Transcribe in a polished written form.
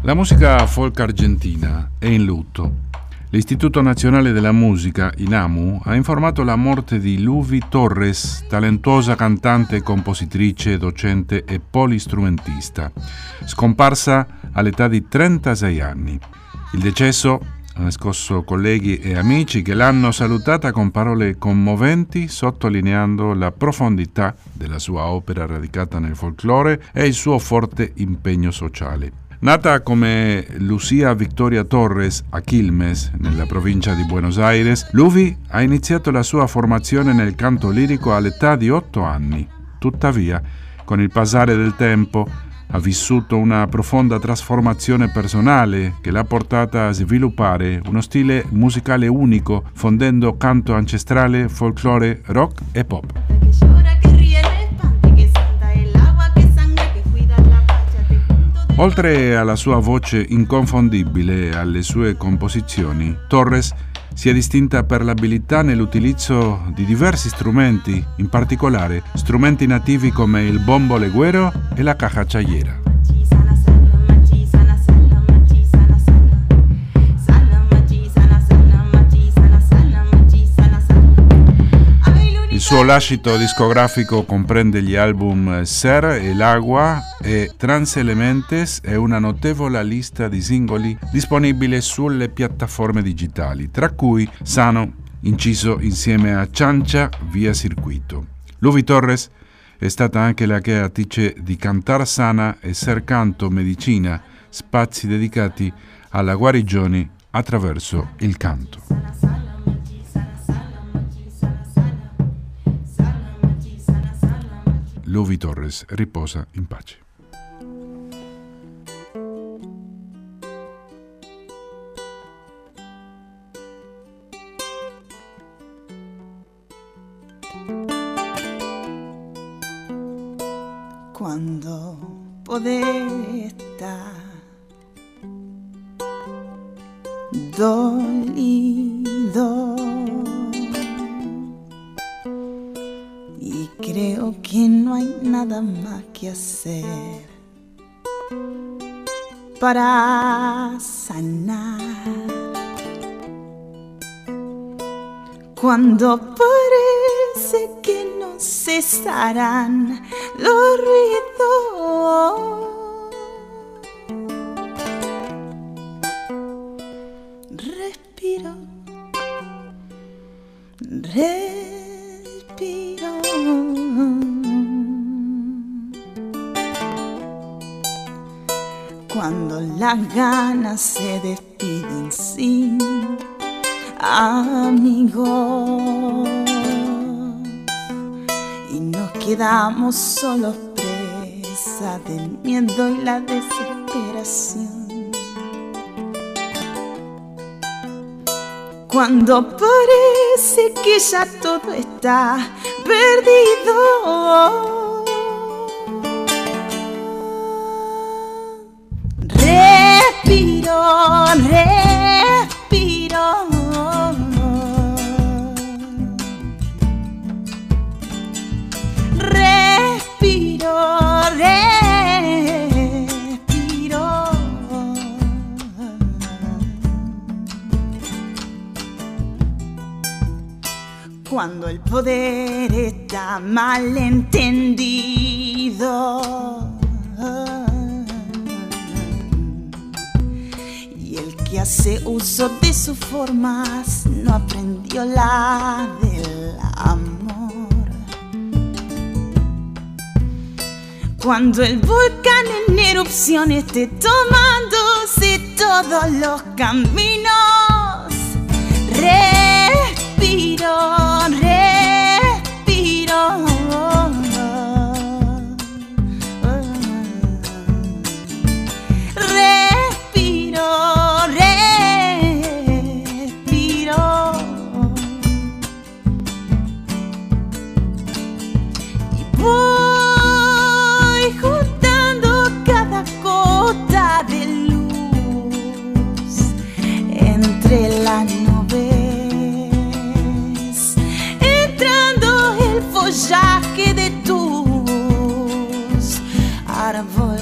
La musica folk argentina è in lutto. L'Istituto Nazionale della Musica, INAMU, ha informato la morte di Luvi Torres, talentuosa cantante, compositrice, docente e polistrumentista, scomparsa all'età di 36 anni. Il decesso ha scosso colleghi e amici che l'hanno salutata con parole commoventi, sottolineando la profondità della sua opera radicata nel folklore e il suo forte impegno sociale. Nata come Lucia Victoria Torres a Quilmes, nella provincia di Buenos Aires, Luvi ha iniziato la sua formazione nel canto lirico all'età di 8 anni. Tuttavia, con il passare del tempo, ha vissuto una profonda trasformazione personale che l'ha portata a sviluppare uno stile musicale unico, fondendo canto ancestrale, folklore, rock e pop. Oltre alla sua voce inconfondibile e alle sue composizioni, Torres si è distinta per l'abilità nell'utilizzo di diversi strumenti, in particolare strumenti nativi come il bombo legüero e la caja chayera. Il suo lascito discografico comprende gli album Ser, El Agua e Transelementes e una notevole lista di singoli disponibile sulle piattaforme digitali, tra cui Sano, inciso insieme a Ciancia via circuito. Luvi Torres è stata anche la creatrice di Cantar Sana e Ser Canto Medicina, spazi dedicati alla guarigione attraverso il canto. Luvi Torres riposa in pace. Quando poder estar dolido y creo que no hay nada más que hacer para sanar. Cuando parece que no cesarán los ruidos, respiro, respiro. Cuando las ganas se despiden sin amigos y nos quedamos solos, presa del miedo y la desesperación. Cuando parece que ya todo está perdido, respiro, respiro. Respiro, respiro. Cuando el poder está mal entendido y el que hace uso de sus formas no aprendió la del amor. Cuando el volcán en erupción esté tomándose todos los caminos, respiro, respiro. Respiro, respiro. Y voy juntando cada gota de luz entre las nubes, entrando el follaje de tus árboles.